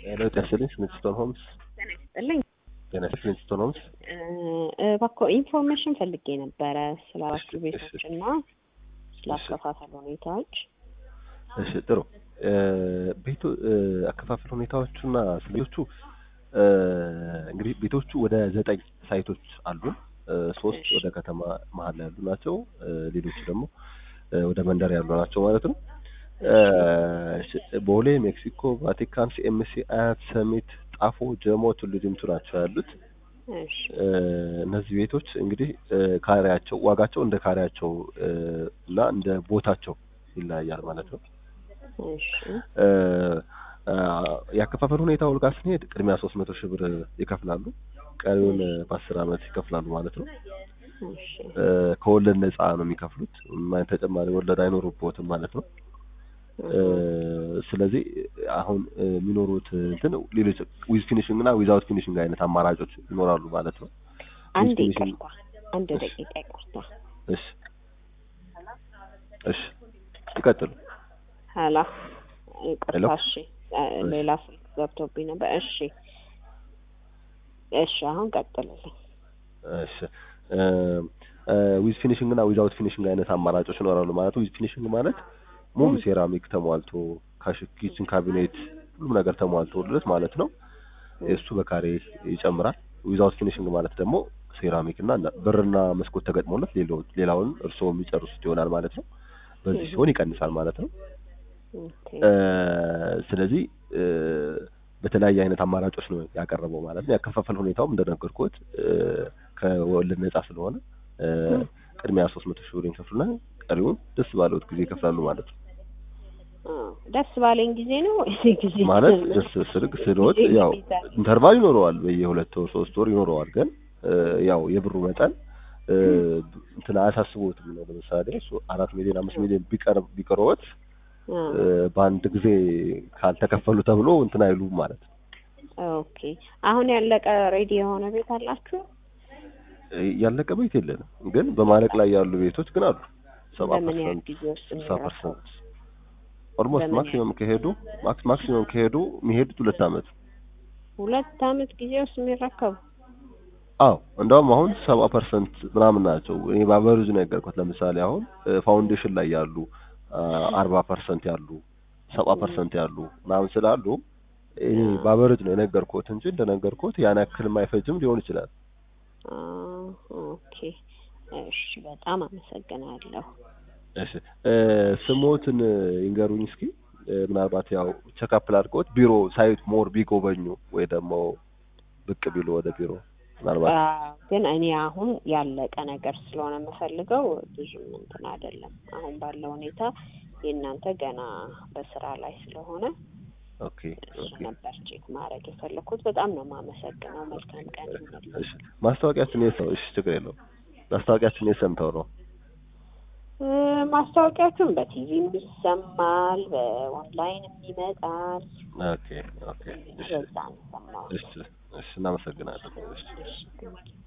Hello, Tesselin, Flintstone Homes. ጥልኝ ጤና Flintstone Homes. ባኮ ኢንፎርሜሽን ፈልጌ ነበረ ስለ አራት ቤቶች እና ስለ አከፋፈል ሁኔታዎች። እሺ ጥሩ። ቤቱ አከፋፈል ሁኔታዎቹና ስለዎቹ እንግዲህ ቤቶቹ ወደ 9 ሳይቶች አሉ። 3 ወደ ከተማ መሃል ላይ ያሉ ናቸው። ሌሎች ደግሞ ወደ መንደር ያሉ ናቸው ማለት ነው። ቦሌ፣ ሜክሲኮ፣ ቫቲካን፣ ሲኤምሲ፣ አያት፣ ሰሚት፣ ጣፎ፣ ጀሞ፣ ቱሉ ዲምቱ ናቸው ያሉት። እሺ እነዚህ ቤቶች እንግዲህ ካሬያቸው ዋጋቸው እንደ ካሬያቸው እና እንደ ቦታቸው ይለያያል ማለት ነው። እሺ ያከፋፈል ሁኔታው ጋር ስንሄድ ቅድሚያ 300,000 ብር ይከፍላሉ። ቀሪውን በ10 አመት ይከፍላሉ ማለት ነው። እሺ ከወለድ ነፃ ነው የሚከፍሉት። ማን ተጨማሪ ወለድ አይኖርቦትም ማለት ነው። ስለዚህ አሁን የሚኖሩት እንትን ሌሎች ዊዝ ፊኒሺንግ እና ዊዛውት ፊኒሺንግ አይነት አማራጮች ይኖራሉ ማለት ነው። አንድ ደቂቃ ይቅርታ። እሺ ይቀጥሉ። ሀላ ይቅርታ። እሺ ሌላ ስልክ ገብቶብኝ ነበር። እሺ አሁን ቀጥልልኝ። እሺ ዊዝ ፊኒሺንግ እና ዊዛውት ፊኒሺንግ አይነት አማራጮች ይኖራሉ ማለት ነው። ዊዝ ፊኒሺንግ ማለት ሙሉ ሴራሚክ ተሟልቶ ኪችን ካቢኔት ሁሉም ነገር ተሟልቶለት ማለት ነው። እሱ በካሬ ይጨምራል። ዊዛውት ፊኒሺንግ ማለት ደግሞ ሴራሚክ እና ብርና መስኮት ተገጥሞለት ሌላውን እርስዎ የሚጨርሱት ይሆናል ማለት ነው። በዚህ ሲሆን ይቀንሳል ማለት ነው። ስለዚህ በተለያየ አይነት አማራጮች ነው ያቀረበው ማለት ነው። ያከፋፈል ሁኔታውም እንደነገርኩት ከወለድ ነፃ ስለሆነ ቅድሚያ 300,000 ብር ይከፍሉና ቀሪውን ደስ ባለውት ጊዜ ይከፍላሉ ማለት ነው። ደስ ባለኝ ጊዜ ነው ጊዜ ማለት ደስ ስለወጥ ያው ኢንተርቫል ይኖረዋል። በየ2 ወር 3 ወር ይኖረዋል። ግን ያው የብሩ መጠን እንትን አያሳስቦትም ነው። ለምሳሌ 4 ሚሊዮን 5 ሚሊዮን ቢቀርቦት በአንድ ጊዜ ካልተከፈሉ ተብሎ እንትን አይሉም ማለት ነው። ኦኬ አሁን ያለቀ ሬዲ የሆነ ቤት አላችሁ? ያለቀ ቤት የለንም፣ ግን በማለቅ ላይ ያሉ ቤቶች ግን አሉ። 70% 60% ኦልሞስት ማክሲመም ከሄዱ የሚሄዱት 2 አመት 2 አመት ጊዜ ውስጥ የሚረከቡ። አዎ እንደውም አሁን 70% ምናምን ናቸው። እኔ ባቨሬጅ ነው የነገርኩት። ለምሳሌ አሁን ፋውንዴሽን ላይ ያሉ 40% ያሉ 70% ያሉ ምናምን ስላሉ እኔ ባቨሬጅ ነው የነገርኩት እንጂ እንደነገርኩት ያን ያክል ማይፈጅም ሊሆን ይችላል። ኦኬ እሺ በጣም አመሰግናለሁ። እሺ ስሞትን ይንገሩኝ እስኪ። ምናልባት ያው ቼክአፕ ላድርጎት ቢሮ ሳይት ሞር ቢጎበኙ ወይ ደግሞ ብቅ ቢሉ ወደ ቢሮ ምናልባት። ግን እኔ አሁን ያለቀ ነገር ስለሆነ የምፈልገው ብዙ እንትን አይደለም። አሁን ባለው ሁኔታ የእናንተ ገና በስራ ላይ ስለሆነ ኦኬ ነበር ቼክ ማድረግ የፈለኩት። በጣም ነው የማመሰግነው። መልካም ቀን ይሁንልኝ። እሺ ማስታወቂያችን የሰው እሺ ችግር የለውም። ማስታወቂያችን የሰምተው ነው። ማስታወቂያችን በቲቪም ይሰማል፣ በኦንላይንም ይመጣል። ኦኬ እሺ እናመሰግናለን። እሺ